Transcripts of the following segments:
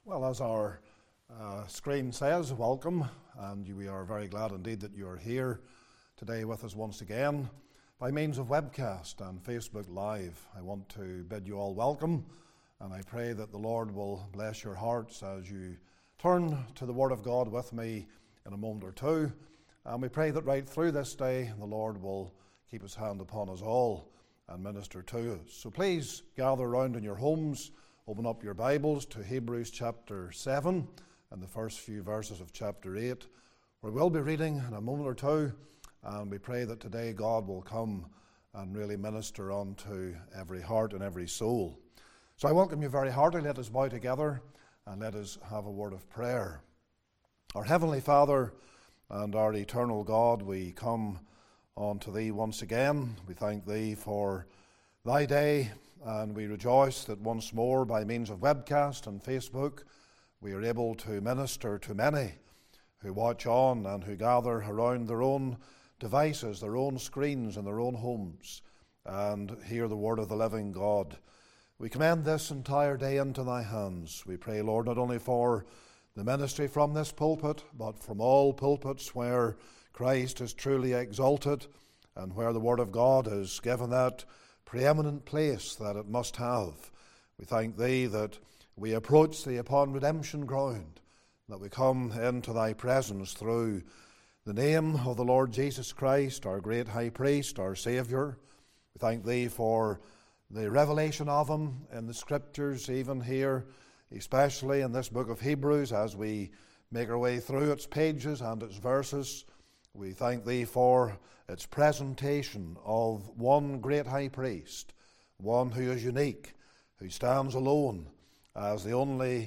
Well, as our screen says, welcome, and we are very glad indeed that you are here today with us once again by means of webcast and Facebook Live. I want to bid you all welcome, and I pray that the Lord will bless your hearts as you turn to the Word of God with me in a moment or two. And we pray that right through this day, the Lord will keep His hand upon us all and minister to us. So please gather round in your homes, open up your Bibles to Hebrews chapter 7 and the first few verses of chapter 8. We will be reading in a moment or two, and we pray that today God will come and really minister unto every heart and every soul. So I welcome you very heartily. Let us bow together and let us have a word of prayer. Our Heavenly Father and our eternal God, we come unto Thee once again. We thank Thee for Thy day, and we rejoice that once more by means of webcast and Facebook we are able to minister to many who watch on and who gather around their own devices, their own screens in their own homes, and hear the word of the living God. We commend this entire day into Thy hands. We pray, Lord, not only for the ministry from this pulpit, but from all pulpits where Christ is truly exalted and where the Word of God is given that preeminent place that it must have. We thank Thee that we approach Thee upon redemption ground, that we come into Thy presence through the name of the Lord Jesus Christ, our great high priest, our Saviour. We thank Thee for the revelation of Him in the Scriptures, even here, especially in this book of Hebrews, as we make our way through its pages and its verses. We thank Thee for its presentation of one great high priest, one who is unique, who stands alone as the only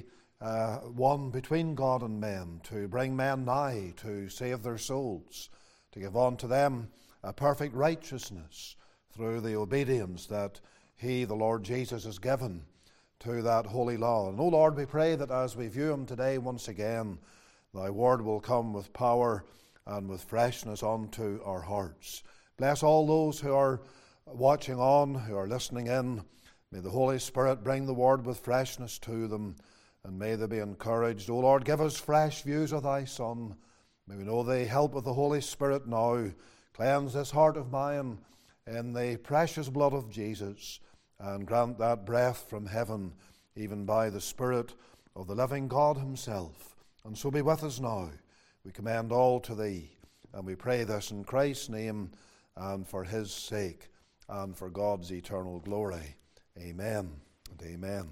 one between God and men, to bring men nigh, to save their souls, to give unto them a perfect righteousness through the obedience that He, the Lord Jesus, has given to that holy law. And, O Lord, we pray that as we view Him today once again, Thy word will come with power and with freshness unto our hearts. Bless all those who are watching on, who are listening in. May the Holy Spirit bring the word with freshness to them, and may they be encouraged. O Lord, give us fresh views of Thy Son. May we know the help of the Holy Spirit now. Cleanse this heart of mine in the precious blood of Jesus, and grant that breath from heaven, even by the Spirit of the living God Himself. And so be with us now. We commend all to Thee, and we pray this in Christ's name and for His sake and for God's eternal glory. Amen and amen.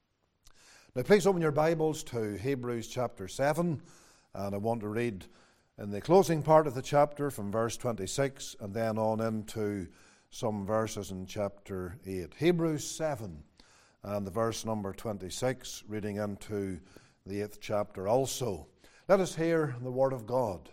Now please open your Bibles to Hebrews chapter 7, and I want to read in the closing part of the chapter from verse 26 and then on into some verses in chapter 8. Hebrews 7 and the verse number 26, reading into the 8th chapter also. Let us hear the word of God.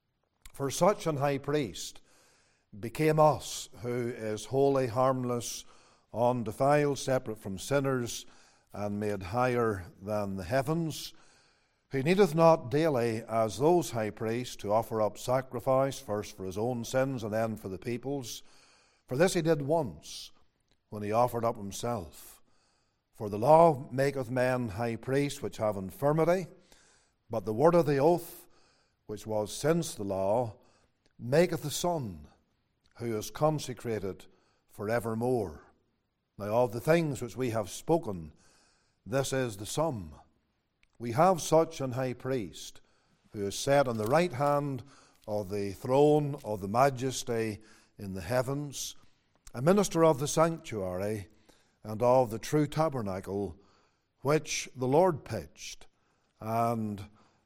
For such an high priest became us, who is holy, harmless, undefiled, separate from sinners, and made higher than the heavens, who needeth not daily, as those high priests, to offer up sacrifice, first for his own sins and then for the people's. For this he did once, when he offered up himself. For the law maketh men high priests which have infirmity, but the word of the oath, which was since the law, maketh the Son, who is consecrated for evermore. Now of the things which we have spoken, this is the sum. We have such an high priest, who is set on the right hand of the throne of the majesty in the heavens, a minister of the sanctuary and of the true tabernacle, which the Lord pitched, and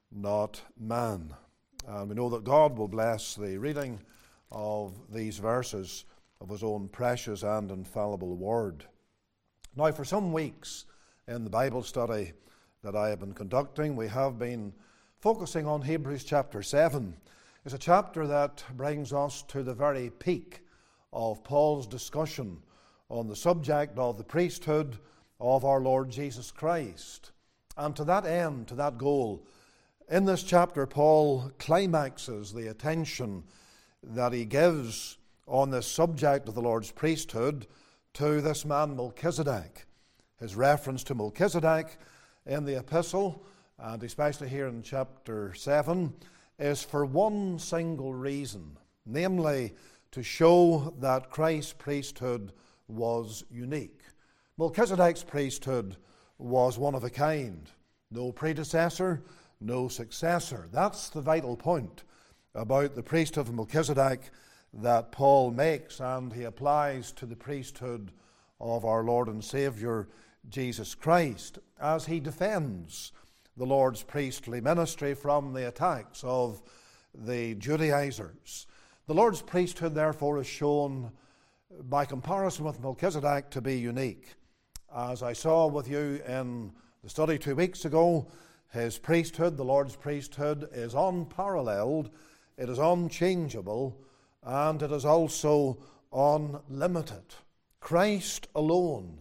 not man. And we know that God will bless the reading of these verses of His own precious and infallible word. Now, for some weeks in the Bible study that I have been conducting, we have been focusing on Hebrews chapter 7. It's a chapter that brings us to the very peak of Paul's discussion on the subject of the priesthood of our Lord Jesus Christ. And to that end, to that goal, in this chapter, Paul climaxes the attention that he gives on this subject of the Lord's priesthood to this man Melchizedek. His reference to Melchizedek in the epistle, and especially here in chapter 7, is for one single reason, namely to show that Christ's priesthood was unique. Melchizedek's priesthood was one of a kind. No predecessor, no successor. That's the vital point about the priesthood of Melchizedek that Paul makes, and he applies to the priesthood of our Lord and Saviour Jesus Christ as he defends the Lord's priestly ministry from the attacks of the Judaizers. The Lord's priesthood, therefore, is shown by comparison with Melchizedek to be unique. As I saw with you in the study 2 weeks ago, his priesthood, the Lord's priesthood, is unparalleled, it is unchangeable, and it is also unlimited. Christ alone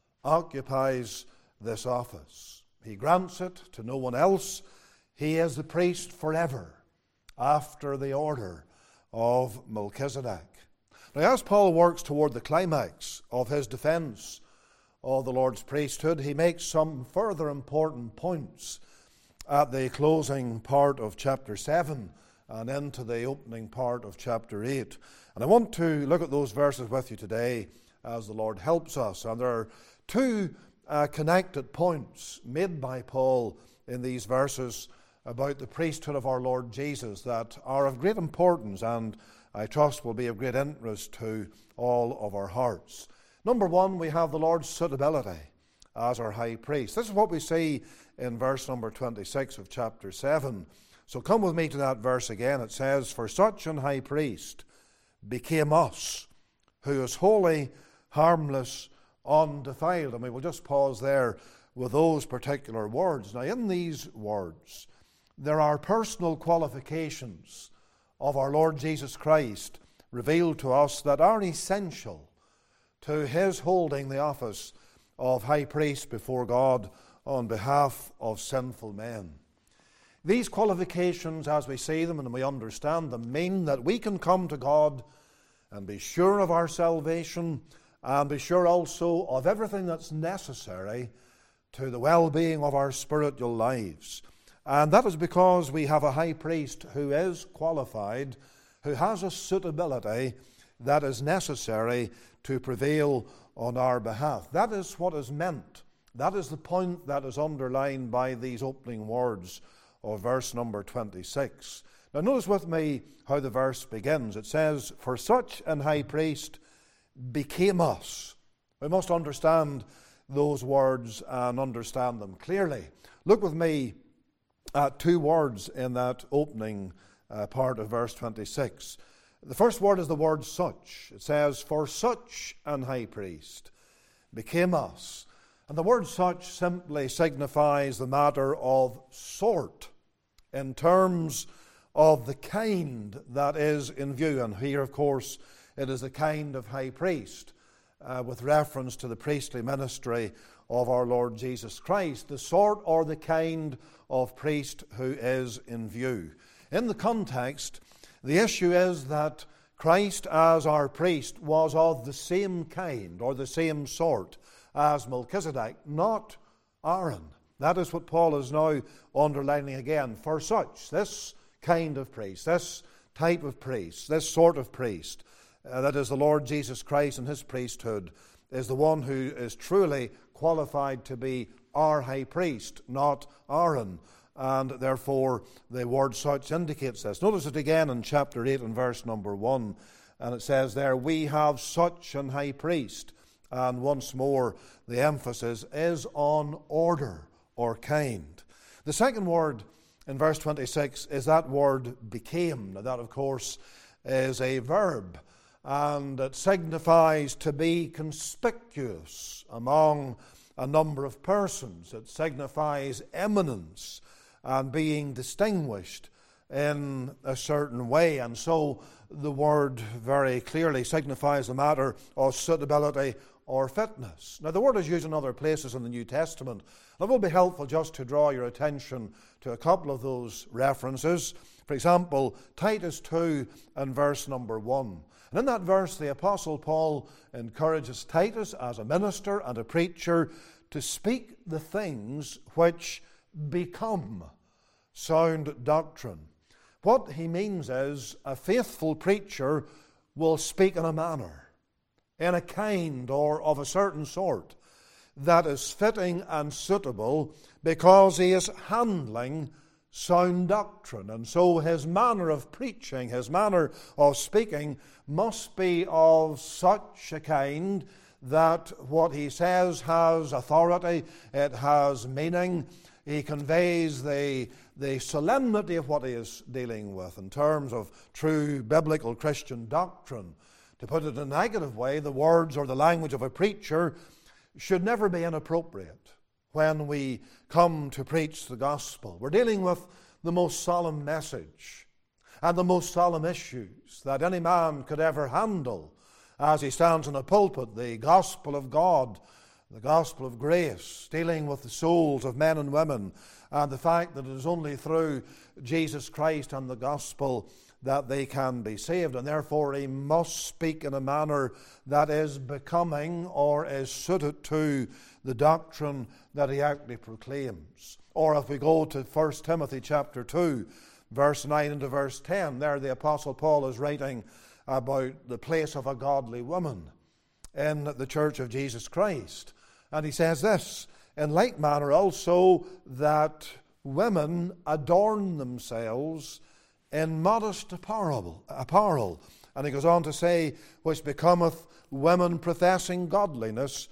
occupies this office. He grants it to no one else. He is the priest forever, after the order of Melchizedek. Now, as Paul works toward the climax of his defense of the Lord's priesthood, he makes some further important points at the closing part of chapter 7 and into the opening part of chapter 8. And I want to look at those verses with you today as the Lord helps us. And there are two connected points made by Paul in these verses about the priesthood of our Lord Jesus that are of great importance and I trust will be of great interest to all of our hearts. Number one, we have the Lord's suitability as our high priest. This is what we see in verse number 26 of chapter 7. So come with me to that verse again. It says, "For such an high priest became us, who is holy, harmless, undefiled." And we will just pause there with those particular words. Now, in these words, there are personal qualifications of our Lord Jesus Christ revealed to us that are essential to his holding the office of high priest before God on behalf of sinful men. These qualifications, as we see them and we understand them, mean that we can come to God and be sure of our salvation and be sure also of everything that's necessary to the well-being of our spiritual lives. And that is because we have a high priest who is qualified, who has a suitability that is necessary to prevail on our behalf. That is what is meant. That is the point that is underlined by these opening words of verse number 26. Now notice with me how the verse begins. It says, "For such an high priest became us." We must understand those words and understand them clearly. Look with me at two words in that opening part of verse 26. The first word is the word such. It says, "For such an high priest became us." And the word such simply signifies the matter of sort in terms of the kind that is in view. And here, of course, it is the kind of high priest with reference to the priestly ministry of our Lord Jesus Christ, the sort or the kind of priest who is in view. In the context, the issue is that Christ as our priest was of the same kind or the same sort as Melchizedek, not Aaron. That is what Paul is now underlining again. For such, this kind of priest, this type of priest, this sort of priest, that is the Lord Jesus Christ and his priesthood, is the one who is truly qualified to be our high priest, not Aaron. And therefore, the word such indicates this. Notice it again in chapter 8 and verse number 1. And it says there, "We have such an high priest." And once more, the emphasis is on order or kind. The second word in verse 26 is that word became. Now that, of course, is a verb. And it signifies to be conspicuous among a number of persons. It signifies eminence and being distinguished in a certain way. And so the word very clearly signifies the matter of suitability or fitness. Now the word is used in other places in the New Testament. It will be helpful just to draw your attention to a couple of those references. For example, Titus 2 and verse number 1. And in that verse, the Apostle Paul encourages Titus as a minister and a preacher to speak the things which become sound doctrine. What he means is a faithful preacher will speak in a manner, in a kind or of a certain sort, that is fitting and suitable because he is handling sound doctrine. And so his manner of preaching, his manner of speaking must be of such a kind that what he says has authority, it has meaning. He conveys the solemnity of what he is dealing with in terms of true biblical Christian doctrine. To put it in a negative way, the words or the language of a preacher should never be inappropriate when we come to preach the gospel. We're dealing with the most solemn message and the most solemn issues that any man could ever handle as he stands in a pulpit, the gospel of God, the gospel of grace, dealing with the souls of men and women, and the fact that it is only through Jesus Christ and the gospel that they can be saved. And therefore he must speak in a manner that is becoming or is suited to the doctrine that he actually proclaims. Or if we go to 1 Timothy chapter 2, verse 9 into verse 10, there the Apostle Paul is writing about the place of a godly woman in the church of Jesus Christ. And he says this, in like manner also that women adorn themselves in modest apparel. And he goes on to say, which becometh women professing godliness,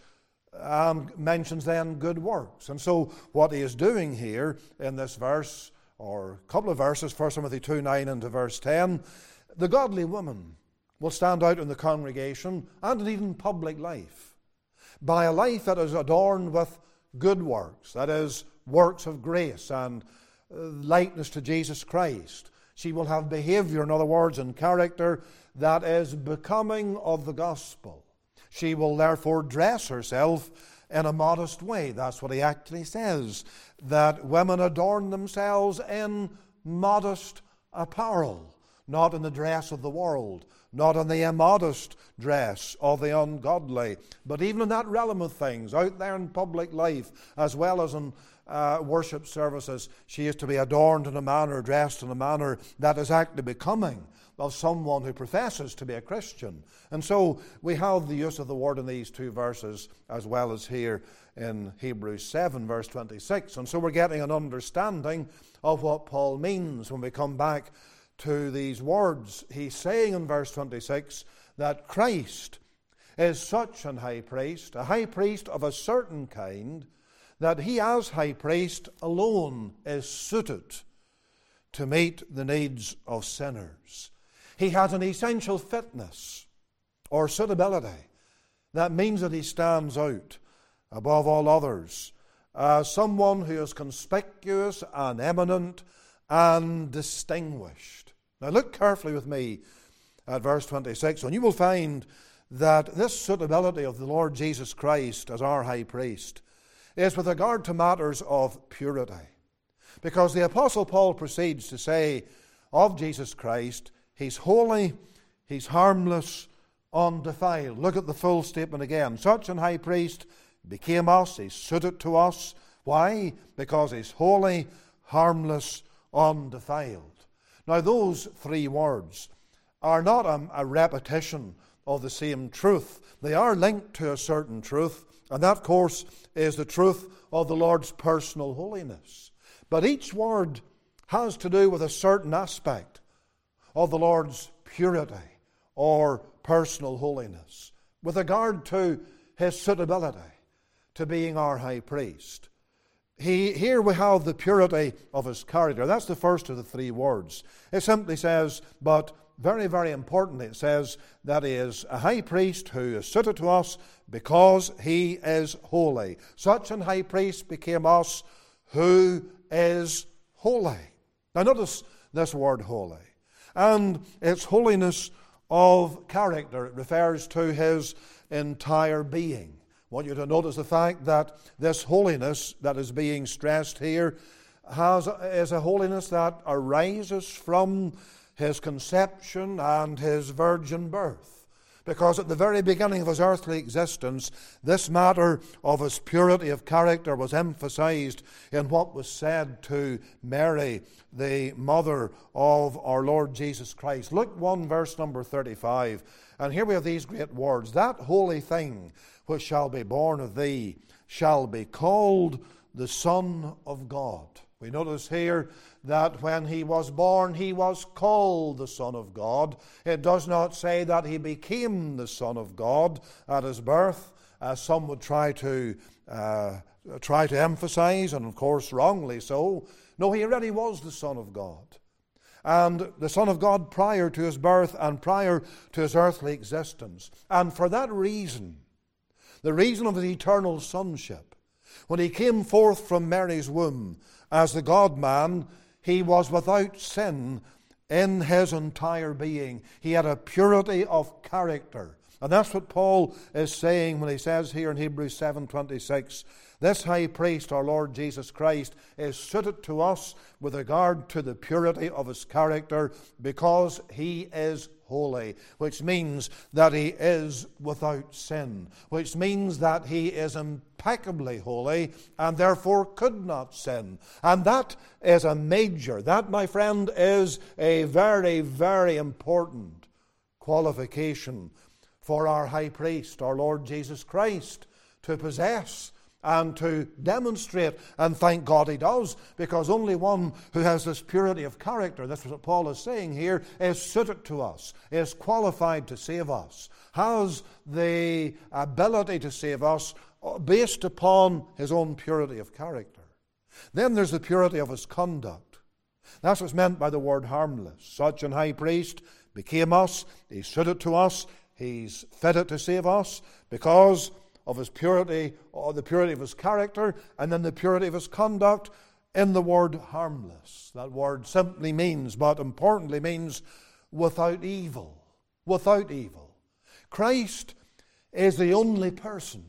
and mentions then good works. And so what he is doing here in this verse, or a couple of verses, 1 Timothy 2, 9 into verse 10, the godly woman will stand out in the congregation and indeed in public life by a life that is adorned with good works, that is, works of grace and likeness to Jesus Christ. She will have behavior, in other words, and character that is becoming of the gospel. She will therefore dress herself in a modest way. That's what he actually says, that women adorn themselves in modest apparel, not in the dress of the world, not in the immodest dress of the ungodly, but even in that realm of things, out there in public life, as well as in worship services, she is to be adorned in a manner, dressed in a manner that is actually becoming of someone who professes to be a Christian. And so we have the use of the word in these two verses, as well as here in Hebrews 7, verse 26. And so we're getting an understanding of what Paul means when we come back to these words. He's saying in verse 26 that Christ is such an high priest, a high priest of a certain kind, that he as high priest alone is suited to meet the needs of sinners. He has an essential fitness or suitability. That means that he stands out above all others as someone who is conspicuous and eminent and distinguished. Now look carefully with me at verse 26, and you will find that this suitability of the Lord Jesus Christ as our high priest is with regard to matters of purity. Because the Apostle Paul proceeds to say of Jesus Christ, he's holy, he's harmless, undefiled. Look at the full statement again. Such an high priest became us, he's suited to us. Why? Because he's holy, harmless, undefiled. Now those three words are not a repetition of the same truth. They are linked to a certain truth, and that, of course, is the truth of the Lord's personal holiness. But each word has to do with a certain aspect of the Lord's purity or personal holiness with regard to his suitability to being our high priest. Here we have the purity of his character. That's the first of the three words. It simply says, but very, very importantly, it says that he is a high priest who is suited to us because he is holy. Such an high priest became us who is holy. Now notice this word holy. And its holiness of character. It refers to his entire being. I want you to notice the fact that this holiness that is being stressed here is a holiness that arises from his conception and his virgin birth. Because at the very beginning of his earthly existence, this matter of his purity of character was emphasized in what was said to Mary, the mother of our Lord Jesus Christ. Luke 1, verse number 35. And here we have these great words. That holy thing which shall be born of thee shall be called the Son of God. We notice here that when he was born, he was called the Son of God. It does not say that he became the Son of God at his birth, as some would try to emphasize, and of course wrongly so. No, he already was the Son of God. And the Son of God prior to his birth and prior to his earthly existence. And for that reason, the reason of his eternal sonship, when he came forth from Mary's womb as the God-man, he was without sin in his entire being. He had a purity of character. And that's what Paul is saying when he says here in Hebrews 7:26, this high priest, our Lord Jesus Christ, is suited to us with regard to the purity of his character because he is holy, which means that he is without sin, which means that he is impeccably holy and therefore could not sin. And that is a major, that, my friend, is a very, very important qualification for our high priest, our Lord Jesus Christ, to possess and to demonstrate, and thank God he does, because only one who has this purity of character, that's what Paul is saying here, is suited to us, is qualified to save us, has the ability to save us based upon his own purity of character. Then there's the purity of his conduct. That's what's meant by the word harmless. Such an high priest became us, he's suited to us, he's fitted to save us because of his purity, or the purity of his character, and then the purity of his conduct in the word harmless. That word simply means, but importantly means, without evil. Without evil. Christ is the only person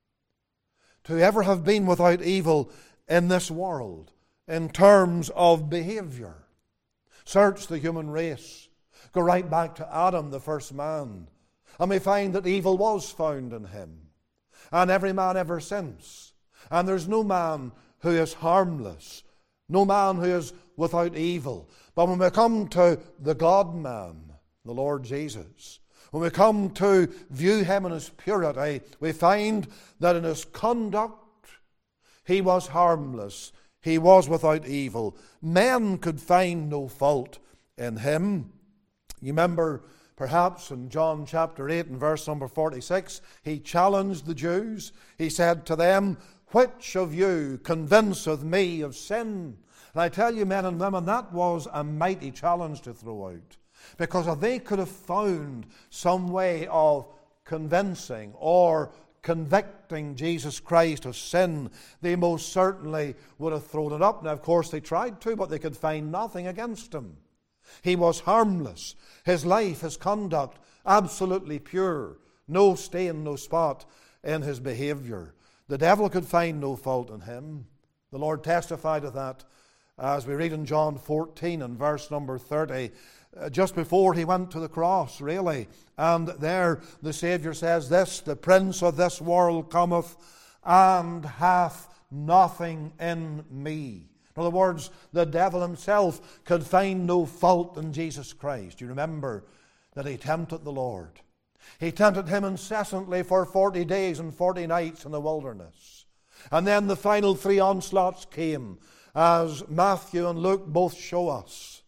to ever have been without evil in this world in terms of behavior. Search the human race. Go right back to Adam, the first man, and we find that evil was found in him. And every man ever since. And there's no man who is harmless, no man who is without evil. But when we come to the God-man, the Lord Jesus, when we come to view him in his purity, we find that in his conduct he was harmless, he was without evil. Men could find no fault in him. You remember perhaps in John chapter 8 and verse number 46, he challenged the Jews. He said to them, which of you convinceth me of sin? And I tell you, men and women, that was a mighty challenge to throw out. Because if they could have found some way of convincing or convicting Jesus Christ of sin, they most certainly would have thrown it up. Now, of course, they tried to, but they could find nothing against him. He was harmless. His life, his conduct, absolutely pure. No stain, no spot in his behavior. The devil could find no fault in him. The Lord testified of that as we read in John 14 and verse number 30, just before he went to the cross, really. And there the Savior says this, the prince of this world cometh and hath nothing in me. In other words, the devil himself could find no fault in Jesus Christ. You remember that he tempted the Lord. He tempted him incessantly for 40 days and 40 nights in the wilderness. And then the final 3 onslaughts came, as Matthew and Luke both show us.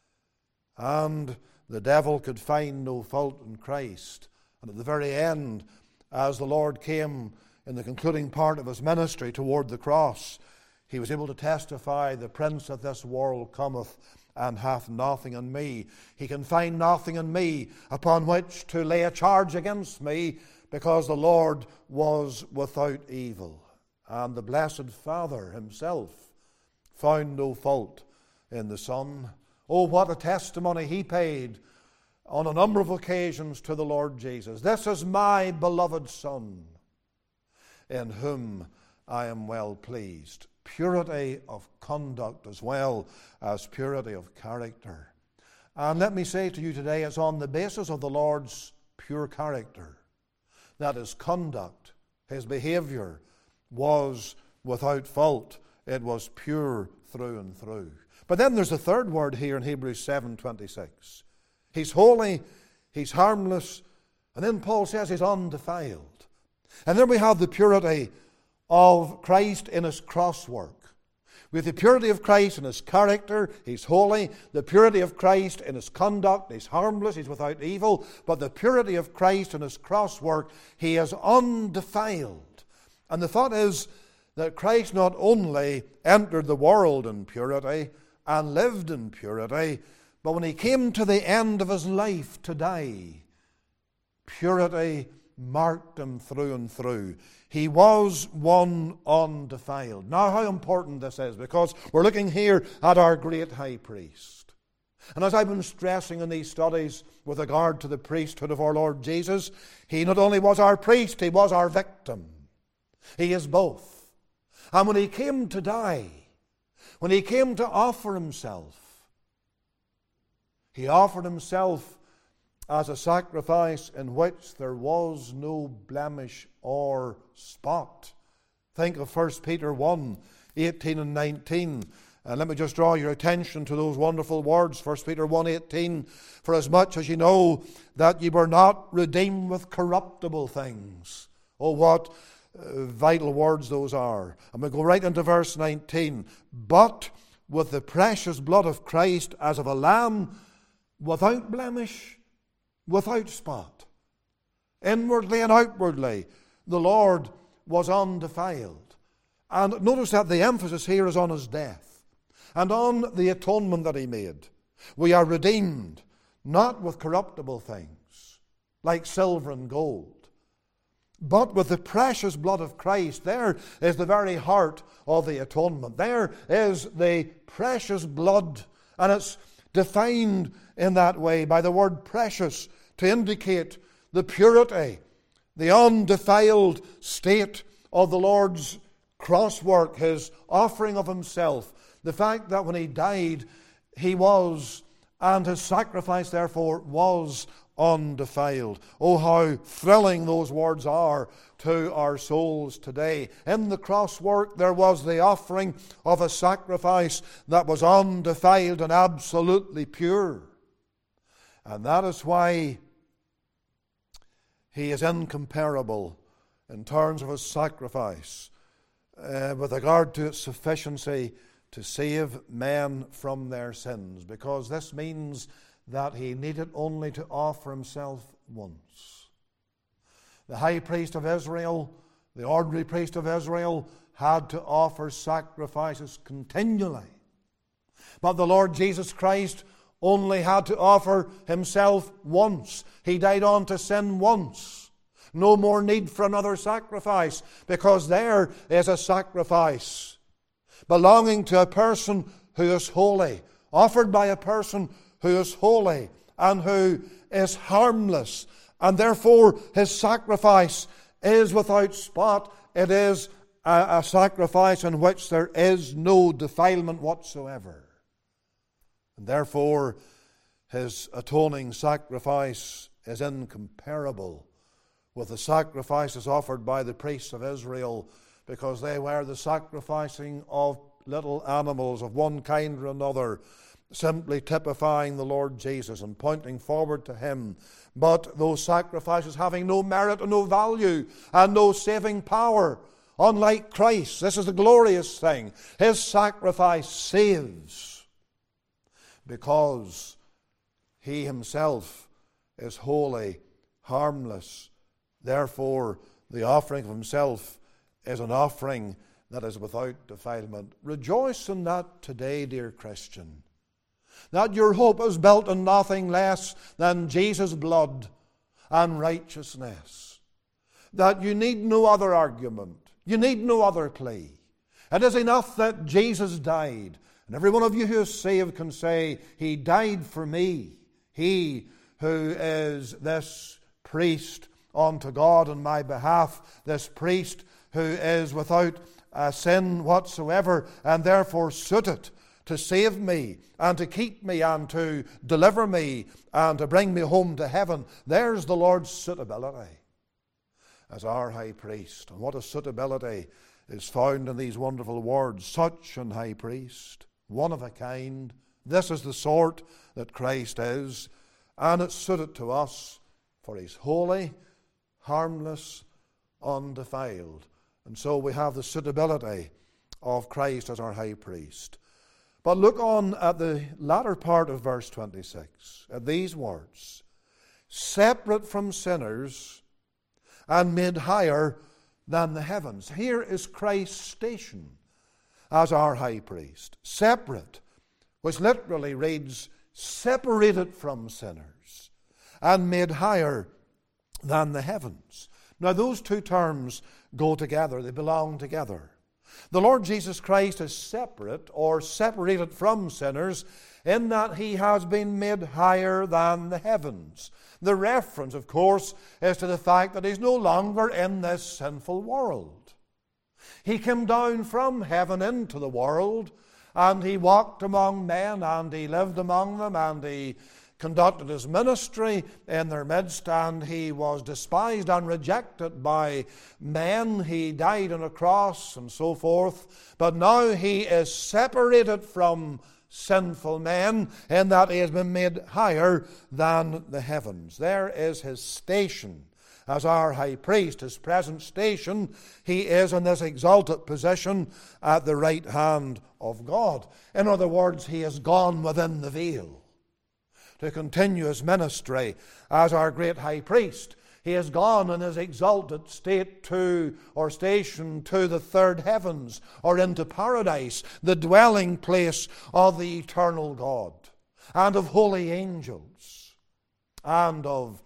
And the devil could find no fault in Christ. And at the very end, as the Lord came in the concluding part of his ministry toward the cross, he was able to testify, the prince of this world cometh and hath nothing in me. He can find nothing in me upon which to lay a charge against me, because the Lord was without evil. And the blessed Father himself found no fault in the Son. Oh, what a testimony he paid on a number of occasions to the Lord Jesus. This is my beloved Son, in whom I am well pleased. Purity of conduct as well as purity of character. And let me say to you today, it's on the basis of the Lord's pure character, that his conduct, his behavior was without fault. It was pure through and through. But then there's a third word here in Hebrews 7:26. He's holy, he's harmless, and then Paul says he's undefiled. And then we have the purity of Christ in his cross work. With the purity of Christ in his character, he's holy. The purity of Christ in his conduct, he's harmless, he's without evil. But the purity of Christ in his cross work, he is undefiled. And the thought is that Christ not only entered the world in purity and lived in purity, but when he came to the end of his life to die, purity marked him through and through. He was one undefiled. Now, how important this is, because we're looking here at our great high priest. And as I've been stressing in these studies with regard to the priesthood of our Lord Jesus, he not only was our priest, he was our victim. He is both. And when he came to die, when he came to offer himself, he offered himself as a sacrifice in which there was no blemish or spot. Think of 1 Peter 1:18 and 19. And let me just draw your attention to those wonderful words. 1 Peter 1:18, for as much as you know that ye were not redeemed with corruptible things. Oh, what vital words those are. And we go right into verse 19. But with the precious blood of Christ as of a lamb, without blemish, without spot. Inwardly and outwardly, the Lord was undefiled. And notice that the emphasis here is on his death and on the atonement that he made. We are redeemed, not with corruptible things, like silver and gold, but with the precious blood of Christ. There is the very heart of the atonement. There is the precious blood, and it's defined in that way by the word precious to indicate the purity, the undefiled state of the Lord's cross work, his offering of himself. The fact that when he died, he was, and his sacrifice therefore was undefiled. Oh, how thrilling those words are to our souls today. In the cross work there was the offering of a sacrifice that was undefiled and absolutely pure. And that is why he is incomparable in terms of his sacrifice with regard to its sufficiency to save men from their sins, because this means that he needed only to offer himself once. The high priest of Israel, the ordinary priest of Israel, had to offer sacrifices continually. But the Lord Jesus Christ only had to offer himself once. He died on to sin once. No more need for another sacrifice, because there is a sacrifice belonging to a person who is holy, offered by a person who is holy and who is harmless, and therefore his sacrifice is without spot. It is a sacrifice in which there is no defilement whatsoever. And therefore his atoning sacrifice is incomparable with the sacrifices offered by the priests of Israel, because they were the sacrificing of little animals of one kind or another, simply typifying the Lord Jesus and pointing forward to him. But those sacrifices having no merit and no value and no saving power. Unlike Christ, this is the glorious thing. His sacrifice saves, because he himself is holy, harmless. Therefore, the offering of himself is an offering that is without defilement. Rejoice in that today, dear Christian, that your hope is built on nothing less than Jesus' blood and righteousness. That you need no other argument. You need no other plea. It is enough that Jesus died. And every one of you who is saved can say, he died for me. He who is this priest unto God on my behalf, this priest who is without sin whatsoever, and therefore suited to save me and to keep me and to deliver me and to bring me home to heaven. There's the Lord's suitability as our high priest. And what a suitability is found in these wonderful words. Such an high priest, one of a kind. This is the sort that Christ is, and it's suited to us, for he's holy, harmless, undefiled. And so we have the suitability of Christ as our high priest. But look on at the latter part of verse 26, at these words. Separate from sinners and made higher than the heavens. Here is Christ's station as our high priest. Separate, which literally reads, separated from sinners and made higher than the heavens. Now those two terms go together, they belong together. The Lord Jesus Christ is separate or separated from sinners in that he has been made higher than the heavens. The reference, of course, is to the fact that he's no longer in this sinful world. He came down from heaven into the world, and he walked among men, and he lived among them, and he conducted his ministry in their midst, and he was despised and rejected by men. He died on a cross and so forth. But now he is separated from sinful men in that he has been made higher than the heavens. There is his station as our high priest, his present station. He is in this exalted position at the right hand of God. In other words, he has gone within the veil to continue his ministry as our great high priest. He has gone in his exalted state to, or station, to the third heavens, or into paradise, the dwelling place of the eternal God, and of holy angels, and of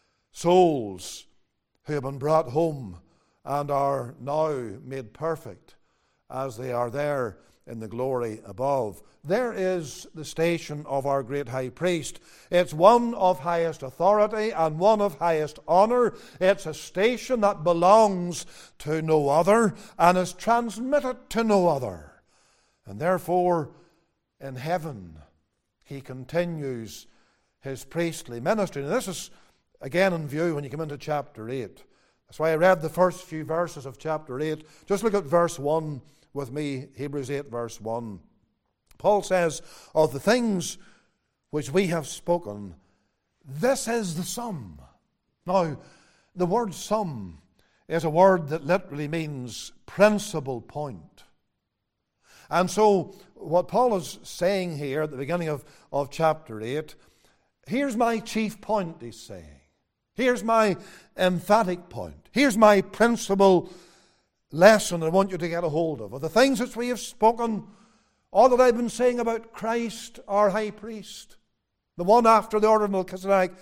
souls who have been brought home and are now made perfect as they are there in the glory above. There is the station of our great high priest. It's one of highest authority and one of highest honor. It's a station that belongs to no other and is transmitted to no other. And therefore, in heaven, he continues his priestly ministry. And this is again in view when you come into chapter 8. That's why I read the first few verses of chapter 8. Just look at verse 1 with me, Hebrews 8, verse 1. Paul says, of the things which we have spoken, this is the sum. Now, the word sum is a word that literally means principal point. And so, what Paul is saying here at the beginning of chapter 8, here's my chief point, he's saying. Here's my emphatic point. Here's my principal lesson I want you to get a hold of the things which we have spoken, all that I've been saying about Christ, our high priest, the one after the order of Melchizedek.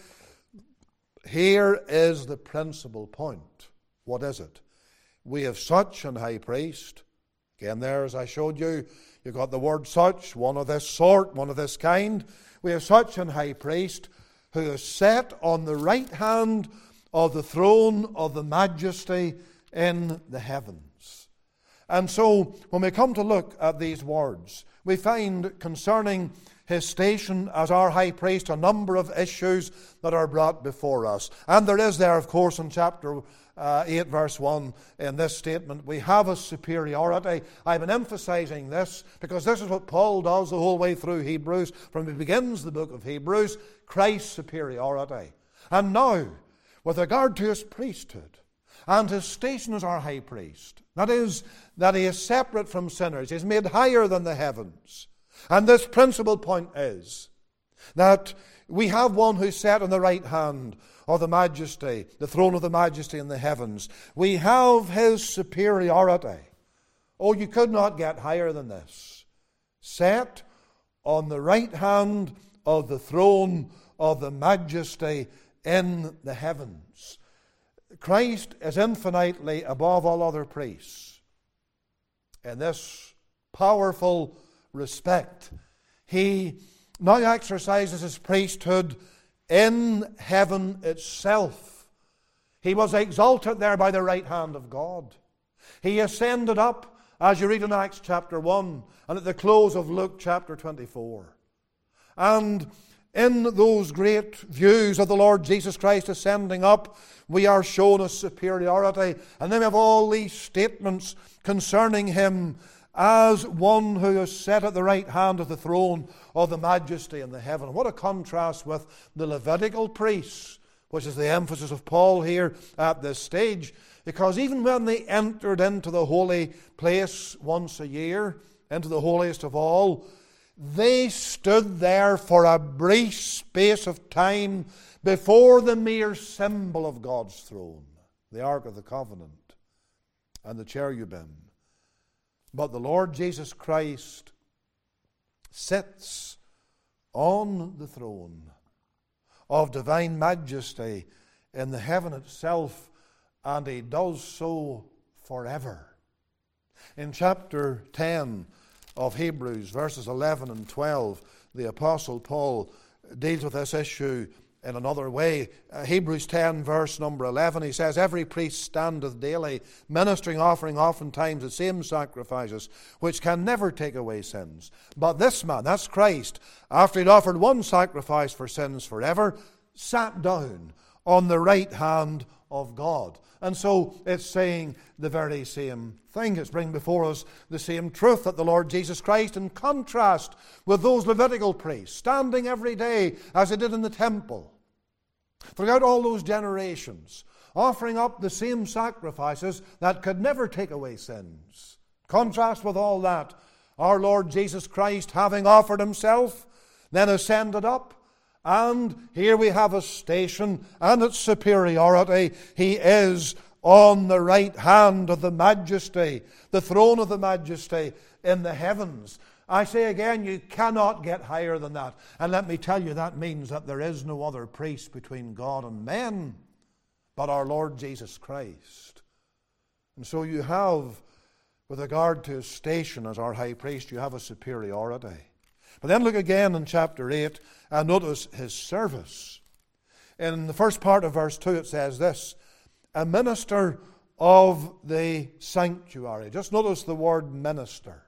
Here is the principal point. What is it? We have such an high priest. Again there, as I showed you, you've got the word such, one of this sort, one of this kind. We have such an high priest who is set on the right hand of the throne of the majesty in the heavens. And so, when we come to look at these words, we find concerning his station as our high priest a number of issues that are brought before us. And there is there, of course, in chapter 8, verse 1, in this statement, we have a superiority. I've been emphasizing this because this is what Paul does the whole way through Hebrews. From he begins the book of Hebrews, Christ's superiority. And now, with regard to his priesthood, and his station as our high priest, that is, that he is separate from sinners, he is made higher than the heavens. And this principal point is that we have one who's set on the right hand of the majesty, the throne of the majesty in the heavens. We have his superiority. Oh, you could not get higher than this. Set on the right hand of the throne of the majesty in the heavens. Christ is infinitely above all other priests. In this powerful respect, he now exercises his priesthood in heaven itself. He was exalted there by the right hand of God. He ascended up as you read in Acts chapter 1 and at the close of Luke chapter 24. And in those great views of the Lord Jesus Christ ascending up, we are shown a superiority. And then we have all these statements concerning him as one who is set at the right hand of the throne of the majesty in the heaven. What a contrast with the Levitical priests, which is the emphasis of Paul here at this stage. Because even when they entered into the holy place once a year, into the holiest of all, they stood there for a brief space of time before the mere symbol of God's throne, the Ark of the Covenant and the cherubim. But the Lord Jesus Christ sits on the throne of divine majesty in the heaven itself, and he does so forever. In chapter 10 of Hebrews, verses 11 and 12, the Apostle Paul deals with this issue in another way. Hebrews 10, verse number 11, he says, "Every priest standeth daily, ministering, offering oftentimes the same sacrifices, which can never take away sins. But this man," that's Christ, "after he'd offered one sacrifice for sins forever, sat down on the right hand of God." And so it's saying the very same thing. It's bringing before us the same truth that the Lord Jesus Christ, in contrast with those Levitical priests, standing every day as he did in the temple, throughout all those generations, offering up the same sacrifices that could never take away sins. Contrast with all that, our Lord Jesus Christ, having offered himself, then ascended up, and here we have a station and its superiority. He is on the right hand of the majesty, the throne of the majesty in the heavens. I say again, you cannot get higher than that. And let me tell you, that means that there is no other priest between God and men but our Lord Jesus Christ. And so you have, with regard to his station as our high priest, you have a superiority. But then look again in chapter 8 and notice his service. In the first part of verse 2 it says this, "A minister of the sanctuary." Just notice the word minister.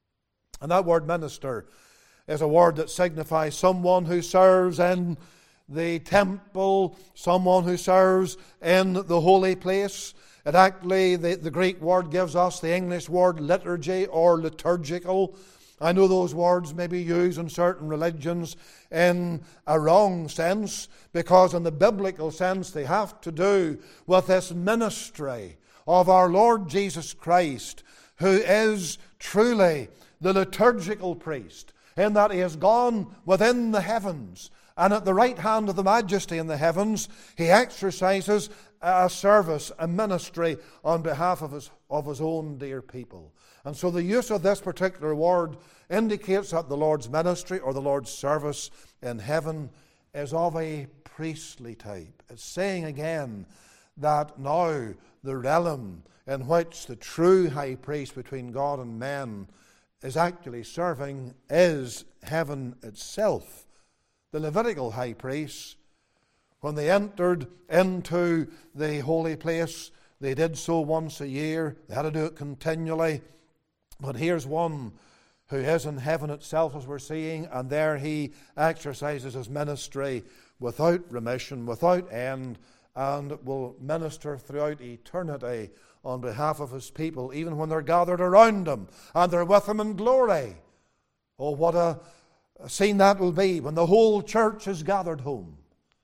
And that word minister is a word that signifies someone who serves in the temple, someone who serves in the holy place. It actually, the Greek word gives us the English word liturgy or liturgical. I know those words may be used in certain religions in a wrong sense, because in the biblical sense they have to do with this ministry of our Lord Jesus Christ, who is truly the liturgical priest, in that he has gone within the heavens, and at the right hand of the majesty in the heavens, he exercises a service, a ministry on behalf of his own dear people. And so the use of this particular word indicates that the Lord's ministry or the Lord's service in heaven is of a priestly type. It's saying again that now the realm in which the true high priest between God and men is actually serving is heaven itself. The Levitical high priests, when they entered into the holy place, they did so once a year. They had to do it continually. But here's one who is in heaven itself, as we're seeing, and there he exercises his ministry without remission, without end, and will minister throughout eternity on behalf of his people, even when they're gathered around him and they're with him in glory. Oh, what a scene that will be when the whole church is gathered home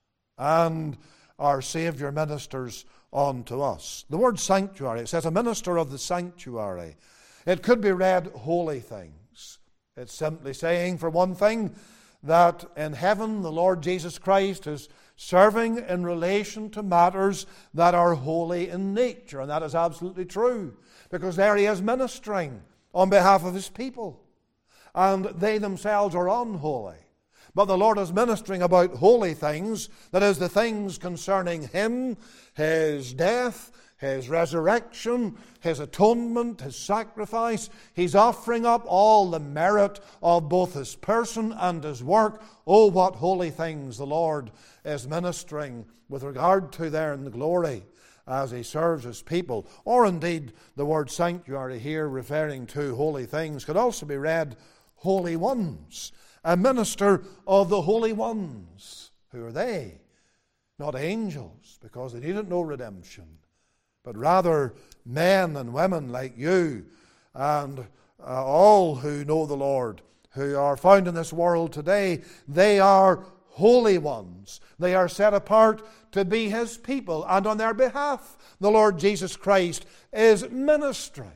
and our Saviour ministers unto us. The word sanctuary, it says a minister of the sanctuary. It could be read holy things. It's simply saying, for one thing, that in heaven the Lord Jesus Christ is serving in relation to matters that are holy in nature. And that is absolutely true, because there he is ministering on behalf of his people. And they themselves are unholy. But the Lord is ministering about holy things, that is, the things concerning him, his death, his resurrection, his atonement, his sacrifice. He's offering up all the merit of both his person and his work. Oh, what holy things the Lord is ministering with regard to there in the glory. as he serves his people. Or indeed, the word sanctuary here, referring to holy things, could also be read holy ones. A minister of the holy ones. Who are they? Not angels, because they needed no redemption, but rather men and women like you and all who know the Lord, who are found in this world today. They are holy ones. They are set apart to be his people, and on their behalf the Lord Jesus Christ is ministering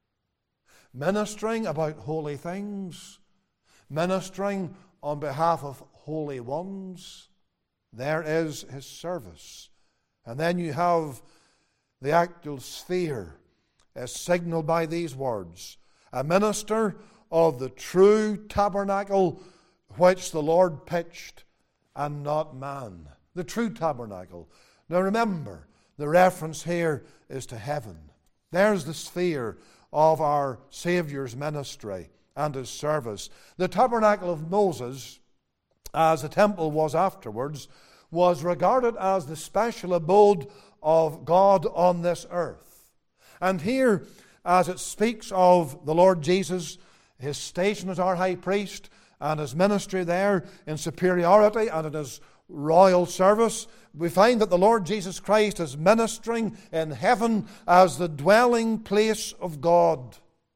about holy things, ministering on behalf of holy ones. There is his service. And then you have the actual sphere as signaled by these words: a minister of the true tabernacle which the Lord pitched, and not man. The true tabernacle. Now remember, the reference here is to heaven. There's the sphere of our Saviour's ministry and his service. The tabernacle of Moses, as the temple was afterwards, was regarded as the special abode of God on this earth. And here, as it speaks of the Lord Jesus, his station as our high priest, and his ministry there in superiority and in his royal service, we find that the Lord Jesus Christ is ministering in heaven as the dwelling place of God.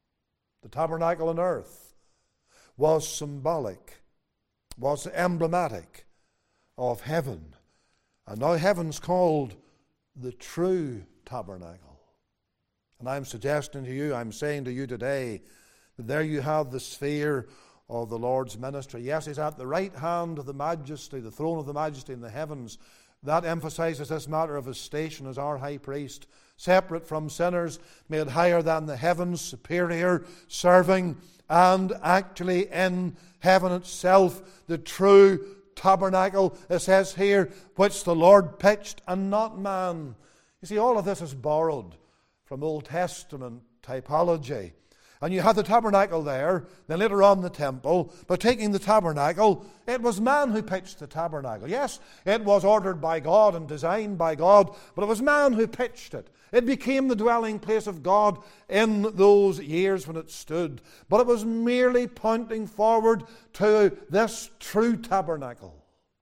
The tabernacle on earth was symbolic, was emblematic of heaven. And now heaven's called the true tabernacle. And I'm suggesting to you, I'm saying to you today, that there you have the sphere of the Lord's ministry. Yes, he's at the right hand of the majesty, the throne of the majesty in the heavens. That emphasizes this matter of his station as our high priest, separate from sinners, made higher than the heavens, superior, serving, and actually in heaven itself, the true tabernacle, it says here, which the Lord pitched and not man. You see, all of this is borrowed from Old Testament typology. And you had the tabernacle there, then later on the temple. But taking the tabernacle, it was man who pitched the tabernacle. Yes, it was ordered by God and designed by God, but it was man who pitched it. It became the dwelling place of God in those years when it stood. But it was merely pointing forward to this true tabernacle.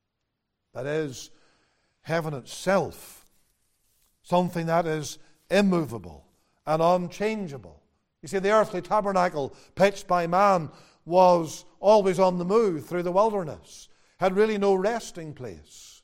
That is, heaven itself. Something that is immovable and unchangeable. You see, the earthly tabernacle pitched by man was always on the move through the wilderness, had really no resting place.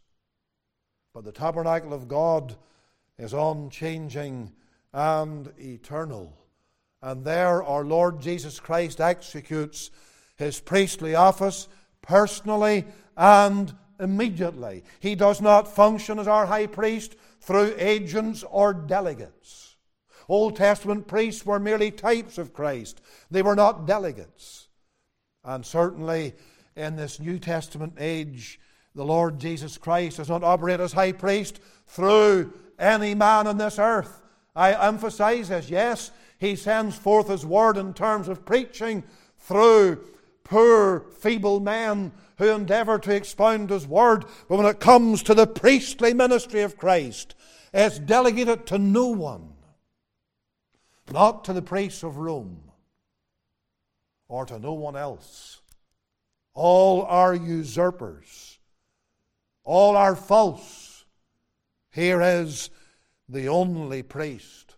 But the tabernacle of God is unchanging and eternal. And there our Lord Jesus Christ executes his priestly office personally and immediately. He does not function as our high priest through agents or delegates. Old Testament priests were merely types of Christ. They were not delegates. And certainly in this New Testament age, the Lord Jesus Christ does not operate as high priest through any man on this earth. I emphasize this. Yes, he sends forth his word in terms of preaching through poor, feeble men who endeavor to expound his word. But when it comes to the priestly ministry of Christ, it's delegated to no one. Not to the priests of Rome or to no one else. All are usurpers. All are false. Here is the only priest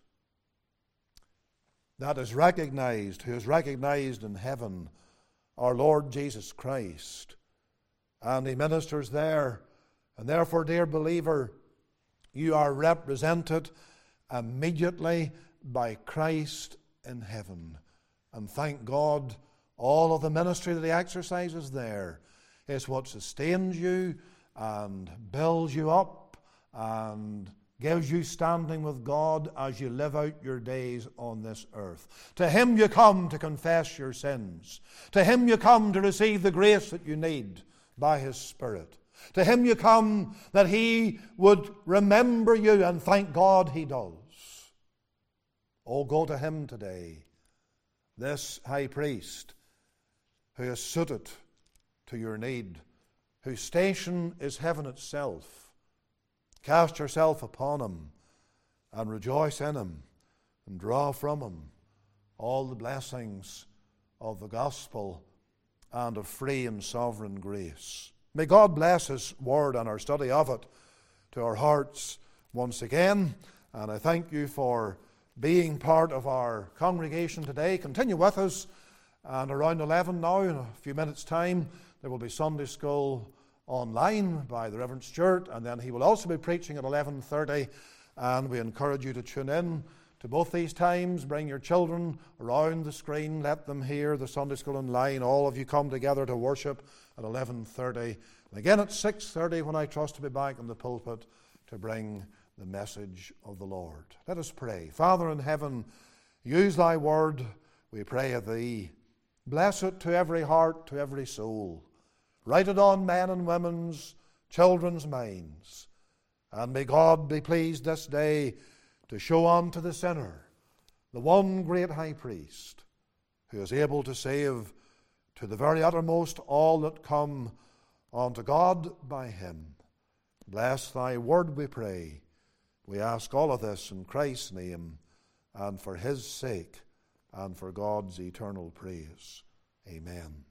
that is recognized, who is recognized in heaven, our Lord Jesus Christ. And he ministers there. And therefore, dear believer, you are represented immediately by Christ in heaven. And thank God, all of the ministry that he exercises there is what sustains you and builds you up and gives you standing with God as you live out your days on this earth. To him you come to confess your sins. To him you come to receive the grace that you need by his Spirit. To him you come that he would remember you, and thank God he does. Oh, go to him today, this high priest who is suited to your need, whose station is heaven itself. Cast yourself upon him and rejoice in him and draw from him all the blessings of the gospel and of free and sovereign grace. May God bless his word and our study of it to our hearts once again. And I thank you for being part of our congregation today. Continue with us. And around 11 now, in a few minutes' time, there will be Sunday school online by the Reverend Stuart, and then he will also be preaching at 11:30, and we encourage you to tune in to both these times. Bring your children around the screen, let them hear the Sunday school online. All of you come together to worship at 11:30, and again at 6:30 when I trust to be back in the pulpit to bring the message of the Lord. Let us pray. Father in heaven, use thy word, we pray of thee. Bless it to every heart, to every soul. Write it on men and women's, children's minds. And may God be pleased this day to show unto the sinner the one great high priest who is able to save to the very uttermost all that come unto God by him. Bless thy word, we pray. We ask all of this in Christ's name and for his sake and for God's eternal praise. Amen.